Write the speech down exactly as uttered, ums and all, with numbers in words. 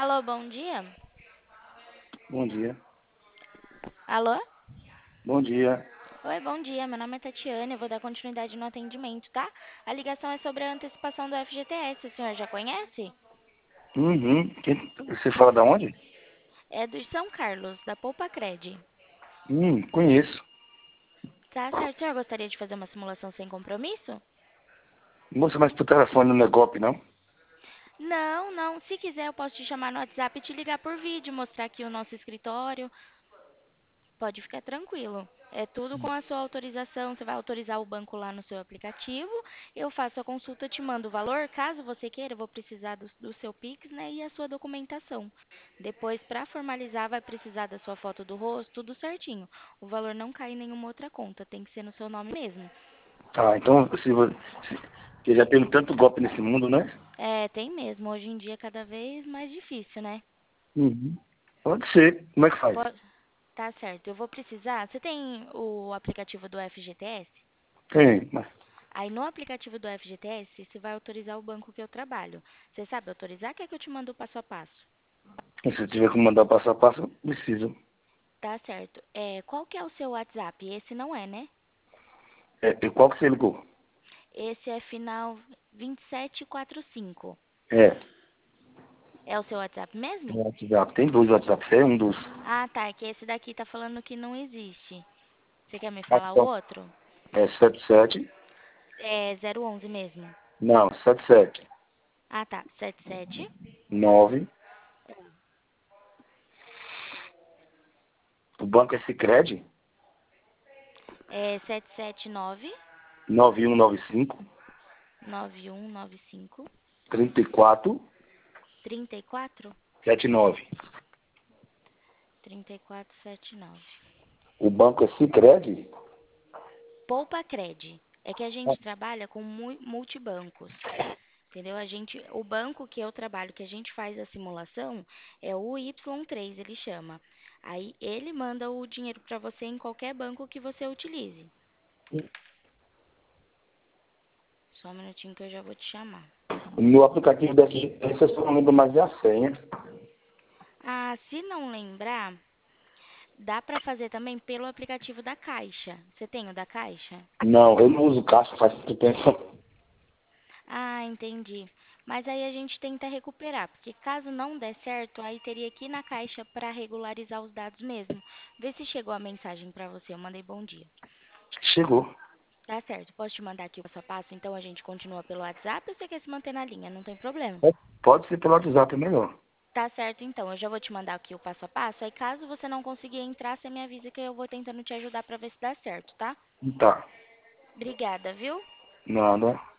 Alô, bom dia. Bom dia. Alô? Bom dia. Oi, bom dia. Meu nome é Tatiana. Eu vou dar continuidade no atendimento, tá? A ligação é sobre a antecipação do F G T S. O senhor já conhece? Uhum. Quem- Você fala da onde? É do São Carlos, da Poupa Cred. Hum, conheço. Tá certo. O senhor gostaria de fazer uma simulação sem compromisso? Moça, mas por telefone não é golpe, não? Não, não. Se quiser, eu posso te chamar no WhatsApp e te ligar por vídeo, mostrar aqui o nosso escritório. Pode ficar tranquilo. É tudo com a sua autorização. Você vai autorizar o banco lá no seu aplicativo. Eu faço a consulta, te mando o valor. Caso você queira, eu vou precisar do, do seu Pix, né, e a sua documentação. Depois, para formalizar, vai precisar da sua foto do rosto, tudo certinho. O valor não cai em nenhuma outra conta, tem que ser no seu nome mesmo. Ah, então, se, vo- se, porque já teve tanto golpe nesse mundo, né? É, tem mesmo. Hoje em dia é cada vez mais difícil, né? Uhum. Pode ser. Como é que faz? Po- Tá certo. Eu vou precisar. Você tem o aplicativo do F G T S? Tem, mas Aí no aplicativo do F G T S, você vai autorizar o banco que eu trabalho. Você sabe autorizar? Quer que eu te mando o passo a passo? se eu tiver que mandar passo a passo, preciso. Tá certo. É, qual que é o seu WhatsApp? Esse não é, né? É, e qual que você ligou? Esse é final vinte e sete quarenta e cinco. É, É o seu WhatsApp tem mesmo? WhatsApp. Tem dois WhatsApp, você é um dos. Ah, tá. É que esse daqui tá falando que não existe. Você quer me Ah, falar o então, outro? é sete sete. É zero onze mesmo. Não, sete sete. Ah, tá. Sete sete. Nove. O banco é Sicredi. É sete sete nove Nove um nove cinco. nove um nove cinco Trinta e quatro. trinta e quatro Sete nove. trinta e quatro setenta e nove. O banco é Sicredi? Poupa Cred. É que a gente trabalha com mu- multibancos, entendeu? A gente, o banco que eu trabalho, que a gente faz a simulação, é o Y três, ele chama. Aí ele manda o dinheiro para você em qualquer banco que você utilize. Só um minutinho que eu já vou te chamar. No aplicativo daqui, esse eu não lembro mais a senha. Ah, se não lembrar, dá para fazer também pelo aplicativo da Caixa. Você tem o da Caixa? Não, eu não uso caixa faz muito tempo. Ah, entendi. Mas aí a gente tenta recuperar, porque caso não der certo, aí teria que ir na caixa para regularizar os dados mesmo. Vê se chegou a mensagem para você. Eu mandei bom dia. Chegou. Tá certo. Posso te mandar aqui o passo a passo? Então a gente continua pelo WhatsApp ou você quer se manter na linha? Não tem problema. Pode ser pelo WhatsApp, é melhor. Tá certo, então. Eu já vou te mandar aqui o passo a passo. Aí caso você não conseguir entrar, você me avisa que eu vou tentando te ajudar para ver se dá certo, tá? Tá. Obrigada, viu? Nada.